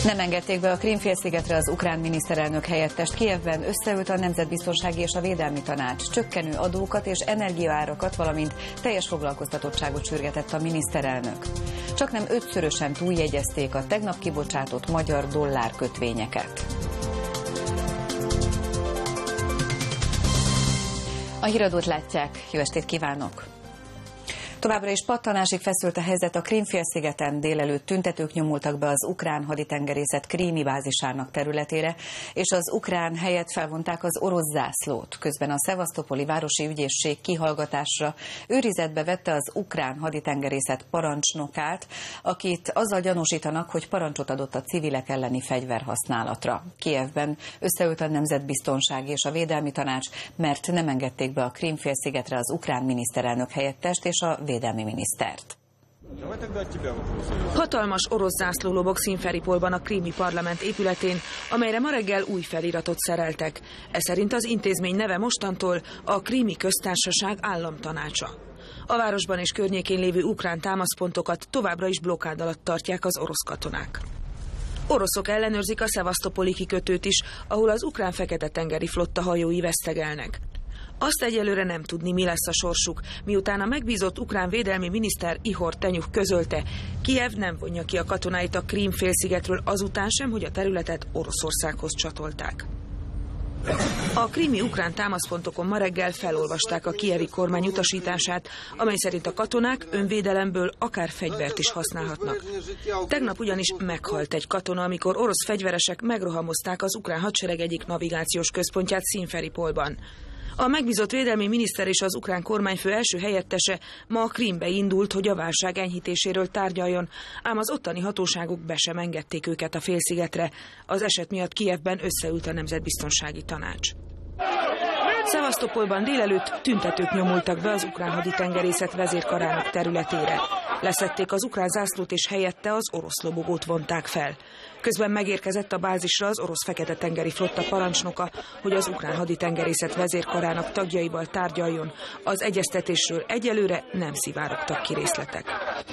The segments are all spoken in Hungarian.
Nem engedték be a Krím-félszigetre az ukrán miniszterelnök helyettest. Kijevben összeült a Nemzetbiztonsági és a Védelmi Tanács. Csökkenő adókat és energiaárakat, valamint teljes foglalkoztatottságot sürgetett a miniszterelnök. Csaknem 5-szörösen túljegyezték a tegnap kibocsátott magyar dollár kötvényeket. A híradót látják. Jó estét kívánok! Továbbra is pattanásig feszült a helyzet a Krím-félszigeten. Délelőtt tüntetők nyomultak be az ukrán haditengerészet krími bázisának területére, és az ukrán helyett felvonták az orosz zászlót. Közben a szevasztopoli városi ügyészség kihallgatásra őrizetbe vette az ukrán haditengerészet parancsnokát, akit azzal gyanúsítanak, hogy parancsot adott a civilek elleni fegyverhasználatra. Kijevben összeült a Nemzetbiztonsági és a Védelmi Tanács, mert nem engedték be a Krím-félszigetre az ukrán miniszterelnök helyettest és a védelmi minisztert. Hatalmas orosz zászló lobog Szimferopolban a krími parlament épületén, amelyre ma reggel új feliratot szereltek. Ez szerint az intézmény neve mostantól a Krími Köztársaság Államtanácsa. A városban és környékén lévő ukrán támaszpontokat továbbra is blokkád alatt tartják az orosz katonák. Oroszok ellenőrzik a szevasztopoli kikötőt is, ahol az ukrán Fekete-tengeri flotta hajói vesztegelnek. Azt egyelőre nem tudni, mi lesz a sorsuk, miután a megbízott ukrán védelmi miniszter Ihor Tenyuk közölte, Kijev nem vonja ki a katonáit a Krím-félszigetről azután sem, hogy a területet Oroszországhoz csatolták. A krími ukrán támaszpontokon ma reggel felolvasták a kijevi kormány utasítását, amely szerint a katonák önvédelemből akár fegyvert is használhatnak. Tegnap ugyanis meghalt egy katona, amikor orosz fegyveresek megrohamozták az ukrán hadsereg egyik navigációs központját Szimferopolban. A megbízott védelmi miniszter és az ukrán kormányfő első helyettese ma a Krímbe indult, hogy a válság enyhítéséről tárgyaljon, ám az ottani hatóságok be sem engedték őket a félszigetre. Az eset miatt Kijevben összeült a Nemzetbiztonsági Tanács. Szevasztopolban délelőtt tüntetők nyomultak be az ukrán haditengerészet vezérkarának területére. Leszették az ukrán zászlót és helyette az orosz lobogót vonták fel. Közben megérkezett a bázisra az orosz Fekete-tengeri flotta parancsnoka, hogy az ukrán haditengerészet vezérkarának tagjaival tárgyaljon. Az egyeztetésről egyelőre nem szivárogtak ki részletek.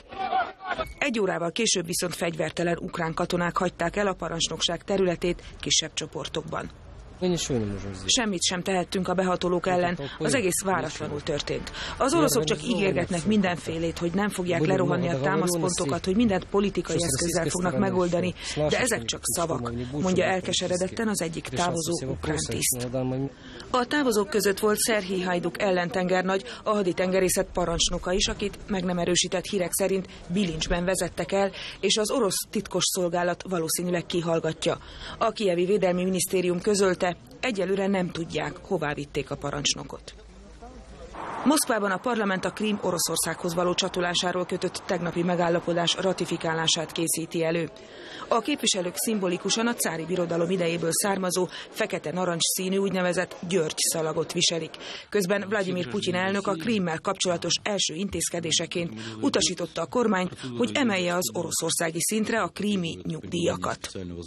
Egy órával később viszont fegyvertelen ukrán katonák hagyták el a parancsnokság területét kisebb csoportokban. Semmit sem tehettünk a behatolók ellen, az egész váratlanul történt. Az oroszok csak ígérgetnek mindenfélét, hogy nem fogják lerohanni a támaszpontokat, hogy mindent politikai eszközzel fognak megoldani, de ezek csak szavak, mondja elkeseredetten az egyik távozó ukrán tiszt. A távozók között volt Szerhij Hajduk ellentengernagy, a haditengerészet parancsnoka is, akit meg nem erősített hírek szerint bilincsben vezettek el, és az orosz titkos szolgálat valószínűleg kihallgatja. A kijevi védelmi minisztérium közölte, egyelőre nem tudják, hová vitték a parancsnokot. Moszkvában a parlament a Krím Oroszországhoz való csatolásáról kötött tegnapi megállapodás ratifikálását készíti elő. A képviselők szimbolikusan a cári birodalom idejéből származó fekete-narancs színű úgynevezett György-szalagot viselik. Közben Vladimir Putyin elnök a Krímmel kapcsolatos első intézkedéseként utasította a kormányt, hogy emelje az oroszországi szintre a krími nyugdíjakat.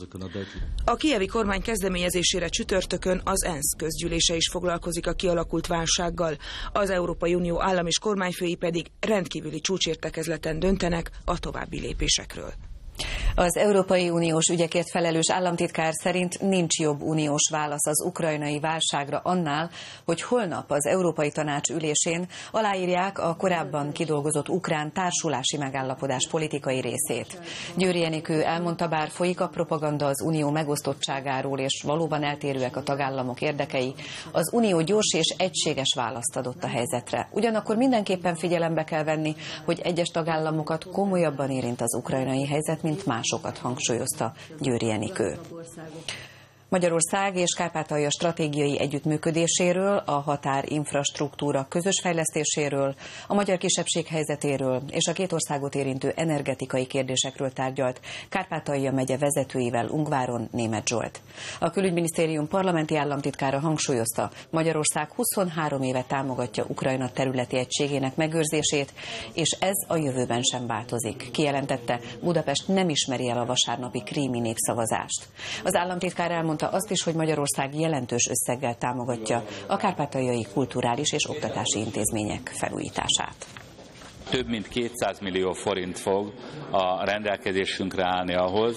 A kijevi kormány kezdeményezésére csütörtökön az ENSZ közgyűlése is foglalkozik a kialakult válsággal. Az Európai Unió állam és kormányfői pedig rendkívüli csúcsértekezleten döntenek a további lépésekről. Az Európai Uniós ügyekért felelős államtitkár szerint nincs jobb uniós válasz az ukrajnai válságra annál, hogy holnap az Európai Tanács ülésén aláírják a korábban kidolgozott ukrán társulási megállapodás politikai részét. Győri Enikő elmondta, bár folyik a propaganda az unió megosztottságáról, és valóban eltérőek a tagállamok érdekei, az unió gyors és egységes választ adott a helyzetre. Ugyanakkor mindenképpen figyelembe kell venni, hogy egyes tagállamokat komolyabban érint az ukrajnai helyzet, mint másokat, hangsúlyozta Győri Enikő. Magyarország és Kárpátalja stratégiai együttműködéséről, a határinfrastruktúra közös fejlesztéséről, a magyar kisebbség helyzetéről és a két országot érintő energetikai kérdésekről tárgyalt Kárpátalja megye vezetőivel Ungváron Németh Zsolt. A Külügyminisztérium parlamenti államtitkára hangsúlyozta, Magyarország 23 éve támogatja Ukrajna területi egységének megőrzését, és ez a jövőben sem változik. Kijelentette, Budapest nem ismeri el a vasárnapi krími népszavazást. Az államtitkár elmondta azt is, hogy Magyarország jelentős összeggel támogatja a kárpátaljai kulturális és oktatási intézmények felújítását. Több mint 200 millió forint fog a rendelkezésünkre állni ahhoz,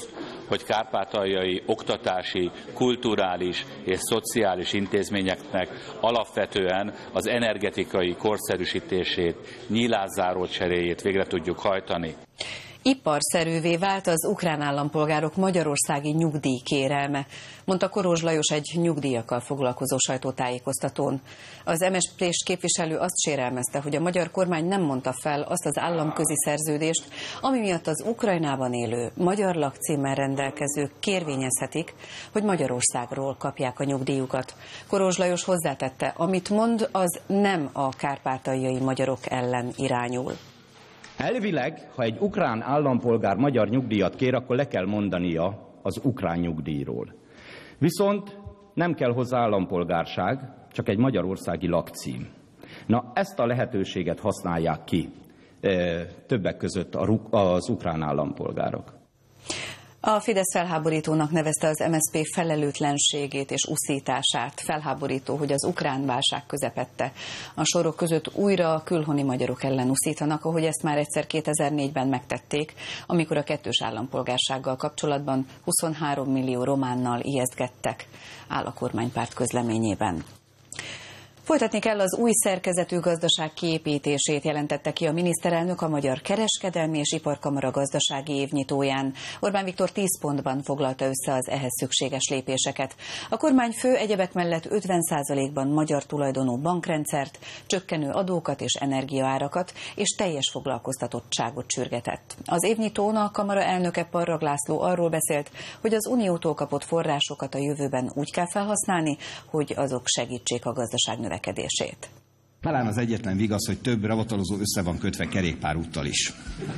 hogy kárpátaljai oktatási, kulturális és szociális intézményeknek alapvetően az energetikai korszerűsítését, nyílászáró cseréjét végre tudjuk hajtani. Iparszerűvé vált az ukrán állampolgárok magyarországi nyugdíjkérelme, mondta Korozs Lajos egy nyugdíjakkal foglalkozó sajtótájékoztatón. Az MSZP-s képviselő azt sérelmezte, hogy a magyar kormány nem mondta fel azt az államközi szerződést, ami miatt az Ukrajnában élő magyar lakcímmel rendelkezők kérvényezhetik, hogy Magyarországról kapják a nyugdíjukat. Korozs Lajos hozzátette, amit mond, az nem a kárpátaljai magyarok ellen irányul. Elvileg, ha egy ukrán állampolgár magyar nyugdíjat kér, akkor le kell mondania az ukrán nyugdíjról. Viszont nem kell hozzá állampolgárság, csak egy magyarországi lakcím. Na, ezt a lehetőséget használják ki többek között az ukrán állampolgárok. A Fidesz felháborítónak nevezte az MSZP felelőtlenségét és uszítását. Felháborító, hogy az ukrán válság közepette a sorok között újra a külhoni magyarok ellen uszítanak, ahogy ezt már egyszer 2004-ben megtették, amikor a kettős állampolgársággal kapcsolatban 23 millió románnal ijesztgettek, áll a kormánypárt közleményében. Folytatni kell az új szerkezetű gazdaság kiépítését, jelentette ki a miniszterelnök a Magyar Kereskedelmi és Iparkamara gazdasági évnyitóján. Orbán Viktor 10 pontban foglalta össze az ehhez szükséges lépéseket. A kormányfő egyebek mellett 50%-ban magyar tulajdonú bankrendszert, csökkenő adókat és energiaárakat és teljes foglalkoztatottságot sürgetett. Az évnyitón a kamara elnöke Parrag László arról beszélt, hogy az uniótól kapott forrásokat a jövőben úgy kell felhasználni, hogy azok segítsék a gazdaság növekedését. Talán az egyetlen vigasz, hogy több ravatalozó össze van kötve kerékpárúttal is.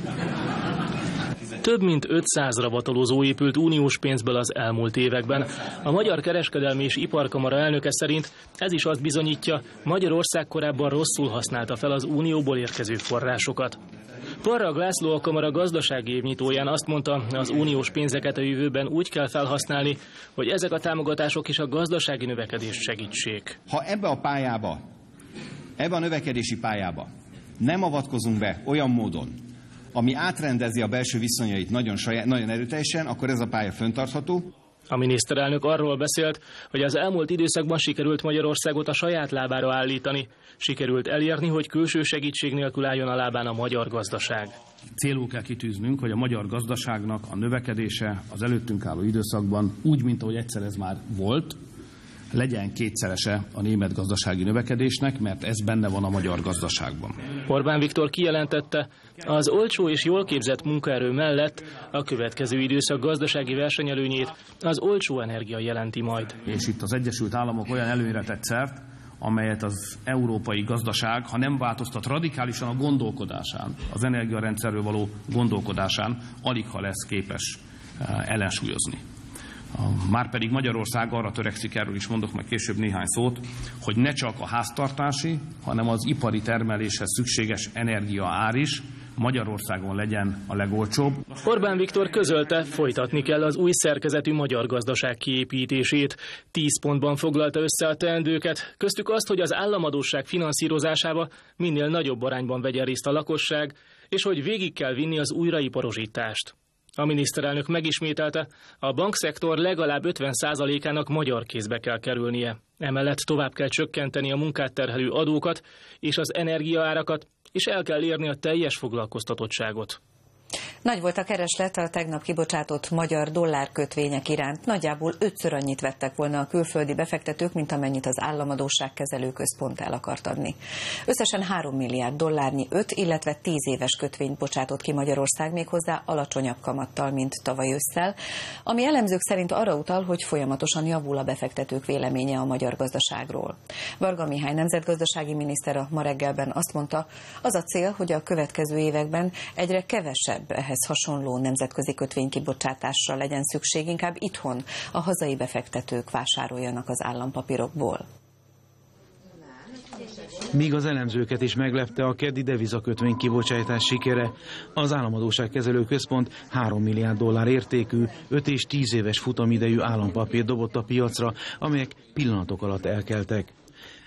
Több mint 500 ravatalozó épült uniós pénzből az elmúlt években. A Magyar Kereskedelmi és Iparkamara elnöke szerint ez is azt bizonyítja, Magyarország korábban rosszul használta fel az unióból érkező forrásokat. Parrag László a kamara gazdasági évnyitóján azt mondta, az uniós pénzeket a jövőben úgy kell felhasználni, hogy ezek a támogatások is a gazdasági növekedést segítsék. Ha ebbe a növekedési pályába nem avatkozunk be olyan módon, ami átrendezi a belső viszonyait nagyon erőteljesen, akkor ez a pálya fenntartható. A miniszterelnök arról beszélt, hogy az elmúlt időszakban sikerült Magyarországot a saját lábára állítani. Sikerült elérni, hogy külső segítség nélkül álljon a lábán a magyar gazdaság. Célul kell kitűznünk, hogy a magyar gazdaságnak a növekedése az előttünk álló időszakban úgy, mint ahogy egyszer ez már volt, legyen kétszerese a német gazdasági növekedésnek, mert ez benne van a magyar gazdaságban. Orbán Viktor kijelentette, az olcsó és jól képzett munkaerő mellett a következő időszak gazdasági versenyelőnyét az olcsó energia jelenti majd. És itt az Egyesült Államok olyan előnyre tett szert, amelyet az európai gazdaság, ha nem változtat radikálisan a gondolkodásán, az energiarendszerről való gondolkodásán, aligha lesz képes ellensúlyozni. Márpedig Magyarország arra törekszik, erről is mondok meg később néhány szót, hogy ne csak a háztartási, hanem az ipari termeléshez szükséges energiaár is Magyarországon legyen a legolcsóbb. Orbán Viktor közölte, folytatni kell az új szerkezetű magyar gazdaság kiépítését. 10 pontban foglalta össze a teendőket, köztük azt, hogy az államadósság finanszírozásába minél nagyobb arányban vegyen részt a lakosság, és hogy végig kell vinni az újraiparosítást. A miniszterelnök megismételte, a bankszektor legalább 50%-ának magyar kézbe kell kerülnie. Emellett tovább kell csökkenteni a munkát terhelő adókat és az energiaárakat, és el kell érni a teljes foglalkoztatottságot. Nagy volt a kereslet a tegnap kibocsátott magyar dollárkötvények iránt. Nagyjából 5-ször annyit vettek volna a külföldi befektetők, mint amennyit az Államadósságkezelő Központ el akart adni. Összesen 3 milliárd dollárnyi 5, illetve 10 éves kötvényt bocsátott ki Magyarország, méghozzá alacsonyabb kamattal, mint tavaly ősszel, ami elemzők szerint arra utal, hogy folyamatosan javul a befektetők véleménye a magyar gazdaságról. Varga Mihály nemzetgazdasági miniszter a Ma reggelben azt mondta, az a cél, hogy a következő években egyre kevesebb ehhez hasonló nemzetközi kötvénykibocsátásra legyen szükség, inkább itthon a hazai befektetők vásároljanak az állampapírokból. Míg az elemzőket is meglepte a keddi devizakötvény kibocsátás sikere, az Államadósságkezelő Központ 3 milliárd dollár értékű, 5 és 10 éves futamidejű állampapírt dobott a piacra, amelyek pillanatok alatt elkeltek.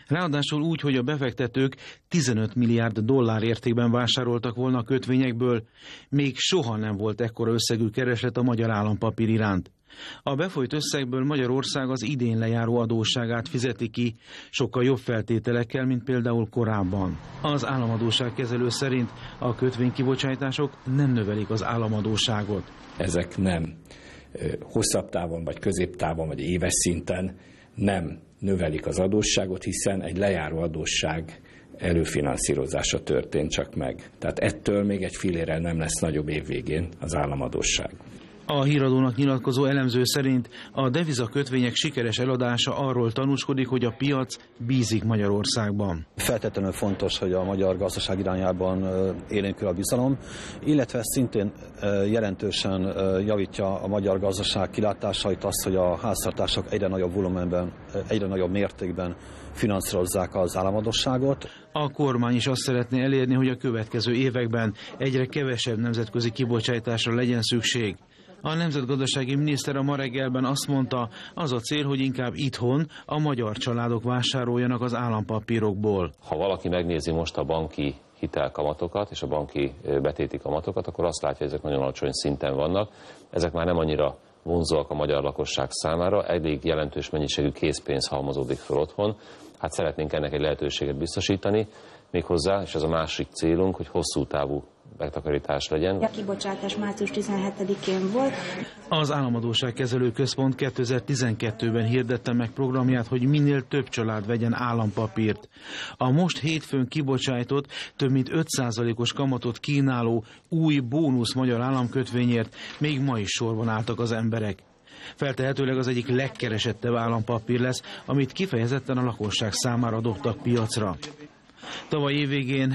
Ráadásul úgy, hogy a befektetők 15 milliárd dollár értékben vásároltak volna a kötvényekből, még soha nem volt ekkora összegű kereslet a magyar állampapír iránt. A befolyt összegből Magyarország az idén lejáró adósságát fizeti ki, sokkal jobb feltételekkel, mint például korábban. Az államadósságkezelő szerint a kötvénykibocsátások nem növelik az államadósságot. Ezek nem hosszabb távon, vagy középtávon, vagy éves szinten nem növelik az adósságot, hiszen egy lejáró adósság előfinanszírozása történt csak meg. Tehát ettől még egy fillérrel nem lesz nagyobb évvégén az államadósság. A Híradónak nyilatkozó elemző szerint a devizakötvények sikeres eladása arról tanúskodik, hogy a piac bízik Magyarországban. Feltétlenül fontos, hogy a magyar gazdaság irányában élénkül a bizalom, illetve szintén jelentősen javítja a magyar gazdaság kilátásait azt, hogy a háztartások egyre nagyobb volumenben, egyre nagyobb mértékben finanszírozzák az államadósságot. A kormány is azt szeretné elérni, hogy a következő években egyre kevesebb nemzetközi kibocsátásra legyen szükség. A nemzetgazdasági miniszter a ma reggelben azt mondta, az a cél, hogy inkább itthon a magyar családok vásároljanak az állampapírokból. Ha valaki megnézi most a banki hitelkamatokat és a banki betéti kamatokat, akkor azt látja, hogy ezek nagyon alacsony szinten vannak. Ezek már nem annyira vonzóak a magyar lakosság számára, elég jelentős mennyiségű készpénz halmozódik fel otthon. Hát szeretnénk ennek egy lehetőséget biztosítani méghozzá, és ez a másik célunk, hogy hosszú távú megtakarítás legyen. A kibocsátás március 17-én volt. Az Államadósságkezelő Központ 2012-ben hirdette meg programját, hogy minél több család vegyen állampapírt. A most hétfőn kibocsájtott, több mint 5%-os kamatot kínáló új bónusz magyar államkötvényért még ma is sorban álltak az emberek. Feltehetőleg az egyik legkeresettebb állampapír lesz, amit kifejezetten a lakosság számára dobtak piacra. Tavaly évvégén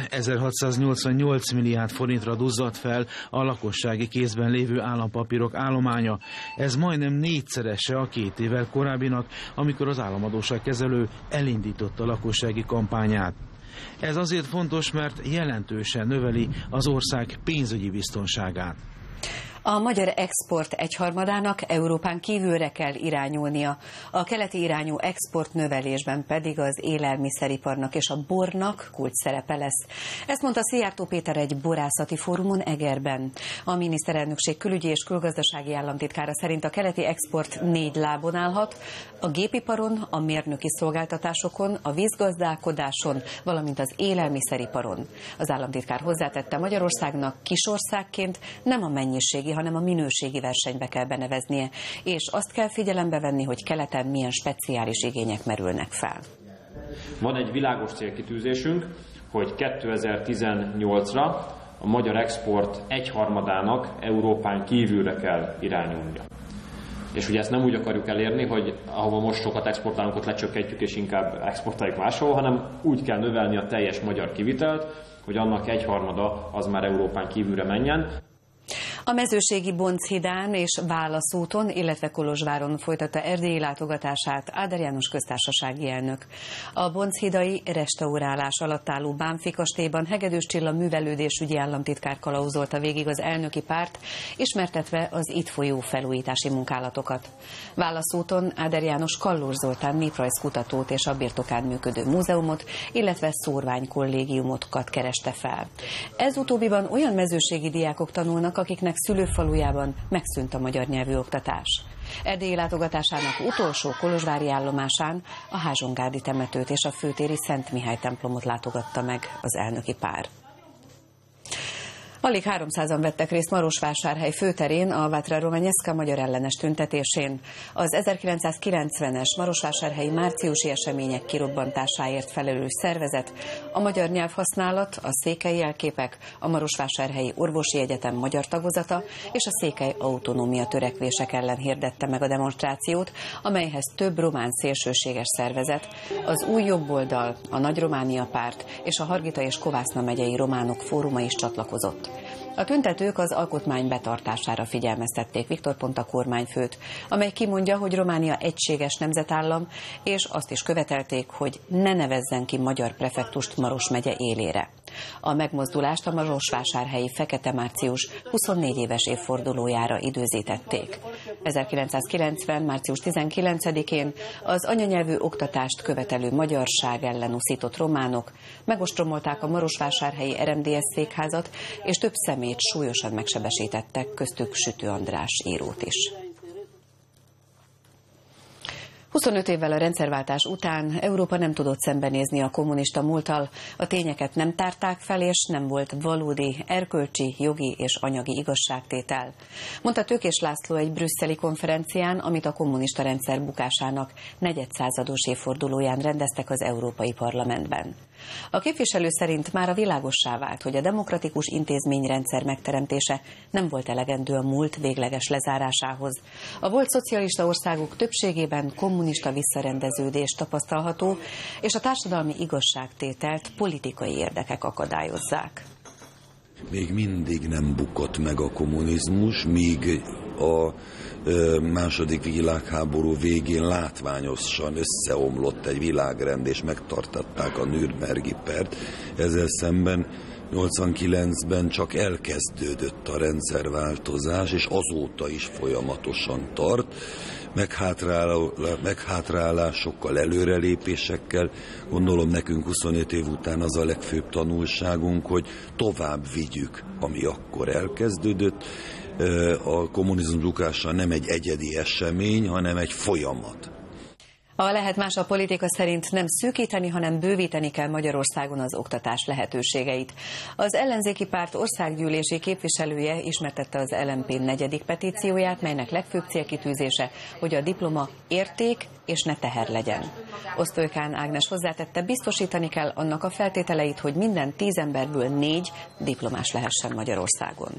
1688 milliárd forintra duzzadt fel a lakossági kézben lévő állampapírok állománya. Ez majdnem négyszerese a 2 évvel korábbinak, amikor az államadósságkezelő elindította a lakossági kampányát. Ez azért fontos, mert jelentősen növeli az ország pénzügyi biztonságát. A magyar export egyharmadának Európán kívülre kell irányulnia. A keleti irányú export növelésben pedig az élelmiszeriparnak és a bornak kulcs szerepe lesz. Ezt mondta Szijjártó Péter egy borászati fórumon Egerben. A miniszterelnökség külügyi és külgazdasági államtitkára szerint a keleti export 4 lábon állhat: a gépiparon, a mérnöki szolgáltatásokon, a vízgazdálkodáson, valamint az élelmiszeriparon. Az államtitkár hozzátette, Magyarországnak kisországként nem a mennyiségi, hanem a minőségi versenybe kell beneveznie, és azt kell figyelembe venni, hogy keleten milyen speciális igények merülnek fel. Van egy világos célkitűzésünk, hogy 2018-ra a magyar export egyharmadának Európán kívülre kell irányulnia. És ugye ezt nem úgy akarjuk elérni, hogy ahova most sokat exportálunk, ott lecsökkentjük és inkább exportáljuk máshol, hanem úgy kell növelni a teljes magyar kivitelt, hogy annak egyharmada az már Európán kívülre menjen. A mezőségi Bonchidán és Válaszúton, illetve Kolozsváron folytatta erdélyi látogatását Áder János köztársasági elnök. A bonchidai restaurálás alatt álló Bánffy kastélyban Hegedűs Csilla művelődésügyi államtitkár kalauzolta végig az elnöki párt, ismertetve az itt folyó felújítási munkálatokat. Válaszúton Áder János Kallós Zoltán néprajzkutatót és a birtokán működő múzeumot, illetve szórványkollégiumokat kereste fel. Ez utóbbiban olyan mezőségi diákok tanulnak, akiknek szülőfalujában megszűnt a magyar nyelvű oktatás. Erdélyi látogatásának utolsó kolozsvári állomásán a Házsongárdi temetőt és a főtéri Szent Mihály templomot látogatta meg az elnöki pár. Alig 300-an vettek részt Marosvásárhely főterén a Vatra Romanesca magyar ellenes tüntetésén. Az 1990-es marosvásárhelyi márciusi események kirobbantásáért felelős szervezet, a magyar nyelvhasználat, a székely jelképek, a Marosvásárhelyi Orvosi Egyetem magyar tagozata és a székely autonómia törekvések ellen hirdette meg a demonstrációt, amelyhez több román szélsőséges szervezet, az Új Jobboldal, a Nagy Románia Párt és a Hargita és Kovászna megyei románok fóruma is csatlakozott. A tüntetők az alkotmány betartására figyelmeztették Viktor Ponta kormányfőt, amely kimondja, hogy Románia egységes nemzetállam, és azt is követelték, hogy ne nevezzen ki magyar prefektust Maros megye élére. A megmozdulást a marosvásárhelyi Fekete Március 24 éves évfordulójára időzítették. 1990. március 19-én az anyanyelvű oktatást követelő magyarság ellen uszított románok megostromolták a marosvásárhelyi RMDSZ székházat, és több személyt súlyosan megsebesítettek, köztük Sütő András írót is. 25 évvel a rendszerváltás után Európa nem tudott szembenézni a kommunista múlttal, a tényeket nem tárták fel, és nem volt valódi erkölcsi, jogi és anyagi igazságtétel, mondta Tőkés László egy brüsszeli konferencián, amit a kommunista rendszer bukásának negyedszázados évfordulóján rendeztek az Európai Parlamentben. A képviselő szerint mára világossá vált, hogy a demokratikus intézményrendszer megteremtése nem volt elegendő a múlt végleges lezárásához. A volt szocialista országok többségében kommunista visszarendeződés tapasztalható, és a társadalmi igazságtételt politikai érdekek akadályozzák. Még mindig nem bukott meg a kommunizmus, míg a második világháború végén látványosan összeomlott egy világrend, és megtartatták a Nürnbergi pert. Ezzel szemben 89-ben csak elkezdődött a rendszerváltozás, és azóta is folyamatosan tart, meghátrálásokkal, előrelépésekkel. Gondolom nekünk 25 év után az a legfőbb tanulságunk, hogy tovább vigyük, ami akkor elkezdődött. A kommunizmus bukása nem egy egyedi esemény, hanem egy folyamat. A Lehet Más a politika szerint nem szűkíteni, hanem bővíteni kell Magyarországon az oktatás lehetőségeit. Az ellenzéki párt országgyűlési képviselője ismertette az LMP 4. petícióját, melynek legfőbb célkitűzése, hogy a diploma érték és ne teher legyen. Osztolykán Ágnes hozzátette, biztosítani kell annak a feltételeit, hogy minden 10 emberből 4 diplomás lehessen Magyarországon.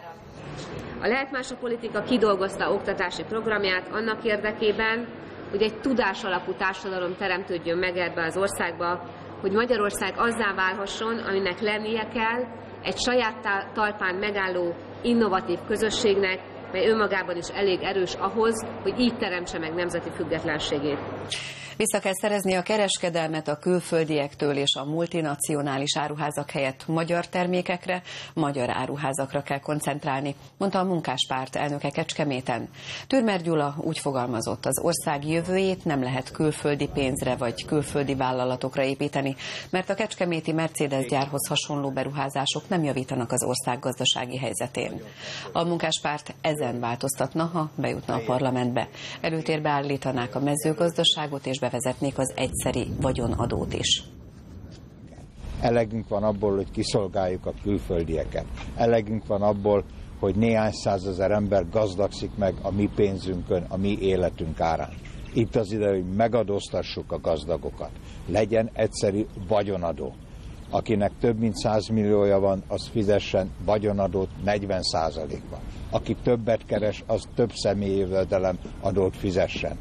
A Lehet Más a politika kidolgozta oktatási programját annak érdekében, hogy egy tudásalapú társadalom teremtődjön meg ebbe az országba, hogy Magyarország azzá válhasson, aminek lennie kell, egy saját talpán megálló, innovatív közösségnek, mely önmagában is elég erős ahhoz, hogy így teremtse meg nemzeti függetlenségét. Vissza kell szerezni a kereskedelmet a külföldiektől, és a multinacionális áruházak helyett magyar termékekre, magyar áruházakra kell koncentrálni, mondta a Munkáspárt elnöke Kecskeméten. Türmer Gyula úgy fogalmazott, az ország jövőjét nem lehet külföldi pénzre vagy külföldi vállalatokra építeni, mert a kecskeméti Mercedes gyárhoz hasonló beruházások nem javítanak az ország gazdasági helyzetén. A Munkáspárt ezen változtatna, ha bejutna a parlamentbe. Előtérbe állítanák a mezőgazdaságot és bevezetnék az egyszeri vagyonadót is. Elegünk van abból, hogy kiszolgáljuk a külföldieket. Elegünk van abból, hogy néhány százezer ember gazdagszik meg a mi pénzünkön, a mi életünk árán. Itt az ide, hogy megadóztassuk a gazdagokat. Legyen egyszerű vagyonadó. Akinek több mint 100 milliója van, az fizessen vagyonadót 40%-ban. Aki többet keres, az több személyi jövedelem adót fizessen.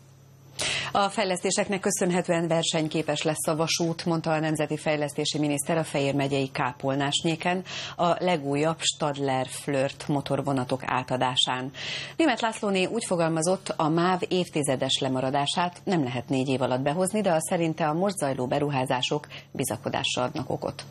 A fejlesztéseknek köszönhetően versenyképes lesz a vasút, mondta a nemzeti fejlesztési miniszter a Fejér megyei Kápolnásnyéken a legújabb Stadler Flirt motorvonatok átadásán. Németh Lászlóné úgy fogalmazott, a MÁV évtizedes lemaradását nem lehet 4 év alatt behozni, de szerinte a most zajló beruházások bizakodásra adnak okot.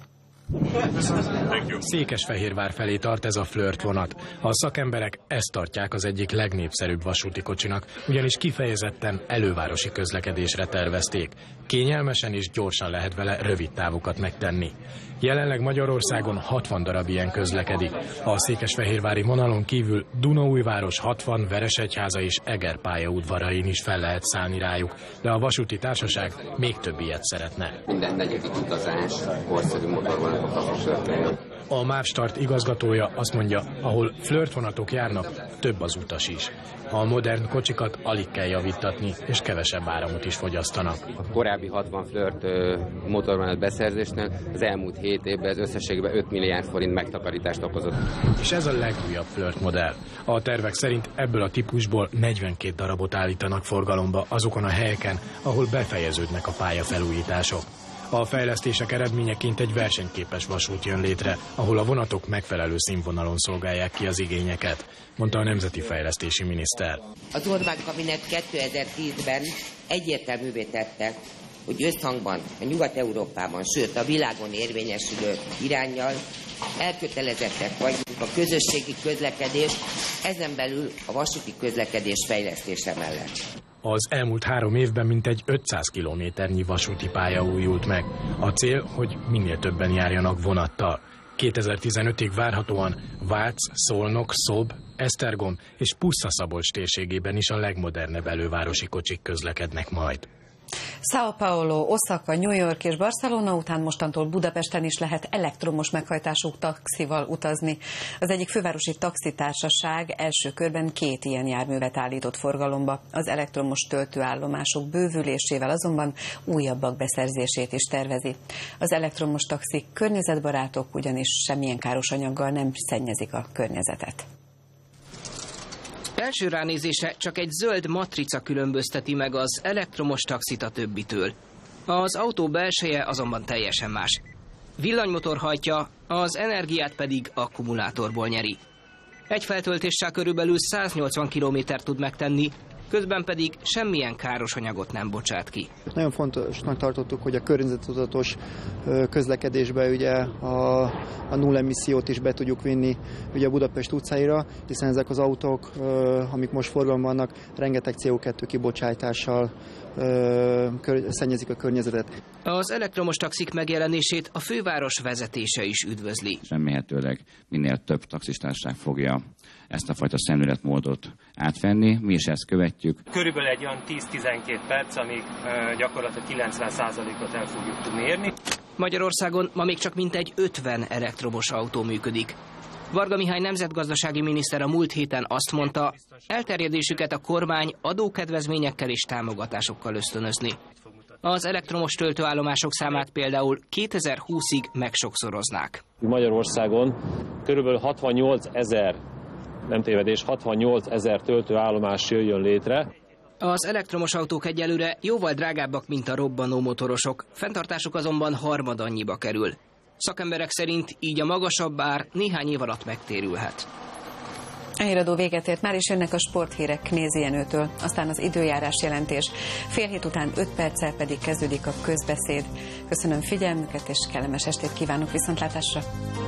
Székesfehérvár felé tart ez a Flirt vonat. A szakemberek ezt tartják az egyik legnépszerűbb vasúti kocsinak, ugyanis kifejezetten elővárosi közlekedésre tervezték. Kényelmesen és gyorsan lehet vele rövid távokat megtenni. Jelenleg Magyarországon 60 darab ilyen közlekedik. A székesfehérvári vonalon kívül Dunaújváros, 60, Veresegyháza és Eger pályaudvarain is fel lehet szállni rájuk, de a vasúti társaság még több ilyet szeretne. Minden negyedik utazás korszerű motorvonatokkal fog történni. A MÁV Start igazgatója azt mondja, ahol flirtvonatok járnak, több az utas is. A modern kocsikat alig kell javítatni, és kevesebb áramot is fogyasztanak. A korábbi 60 Flirt motorvonat beszerzésnél az elmúlt 7 évben ez összességében 5 milliárd forint megtakarítást okozott. És ez a legújabb Flirt modell. A tervek szerint ebből a típusból 42 darabot állítanak forgalomba azokon a helyeken, ahol befejeződnek a pályafelújítások. A fejlesztések eredményeként egy versenyképes vasút jön létre, ahol a vonatok megfelelő színvonalon szolgálják ki az igényeket, mondta a nemzeti fejlesztési miniszter. Az Orbán kabinet 2010-ben egyértelművé tette, hogy összhangban a Nyugat-Európában, sőt a világon érvényesülő iránnyal elkötelezettek vagyunk a közösségi közlekedés, ezen belül a vasúti közlekedés fejlesztése mellett. Az elmúlt 3 évben mintegy 500 kilométernyi vasúti pálya újult meg. A cél, hogy minél többen járjanak vonattal. 2015-ig várhatóan Vác, Szolnok, Szob, Esztergom és Puszta-Szabolcs térségében is a legmodernebb elővárosi kocsik közlekednek majd. São Paulo, Osaka, New York és Barcelona után mostantól Budapesten is lehet elektromos meghajtású taxival utazni. Az egyik fővárosi taxitársaság első körben 2 ilyen járművet állított forgalomba. Az elektromos töltőállomások bővülésével azonban újabbak beszerzését is tervezi. Az elektromos taxik környezetbarátok, ugyanis semmilyen káros anyaggal nem szennyezik a környezetet. Első ránézésre csak egy zöld matrica különbözteti meg az elektromos taxit a többitől. Az autó belseje azonban teljesen más. Villanymotor hajtja, az energiát pedig akkumulátorból nyeri. Egy feltöltéssel körülbelül 180 kilométert tud megtenni, közben pedig semmilyen káros anyagot nem bocsát ki. Nagyon fontosnak tartottuk, hogy a környezettudatos közlekedésbe ugye a nullemissziót is be tudjuk vinni ugye a Budapest utcáira, hiszen ezek az autók, amik most forgalomban vannak, rengeteg CO2 kibocsátással szennyezik a környezetet. Az elektromos taxik megjelenését a főváros vezetése is üdvözli. Remélhetőleg minél több taxistársaság fogja ezt a fajta szemléletmódot átvenni. Mi is ezt követjük. Körülbelül egy olyan 10-12 perc, amíg gyakorlatilag 90%-ot el fogjuk tudni érni. Magyarországon ma még csak mintegy 50 elektromos autó működik. Varga Mihály nemzetgazdasági miniszter a múlt héten azt mondta, elterjedésüket a kormány adókedvezményekkel és támogatásokkal ösztönözni. Az elektromos töltőállomások számát például 2020-ig megsokszoroznák. Magyarországon körülbelül 68 000, nem tévedés, 68 000 töltőállomás jöjjön létre. Az elektromos autók egyelőre jóval drágábbak, mint a robbanó motorosok, fenntartásuk azonban harmad annyiba kerül. Szakemberek szerint így a magasabb ár néhány év alatt megtérülhet. A híradó véget ért, már is jönnek a sporthírek Knézi Jenőtől, aztán az időjárás jelentés. 6:30 után 5 perccel pedig kezdődik a közbeszéd. Köszönöm figyelmüket és kellemes estét kívánok, viszontlátásra!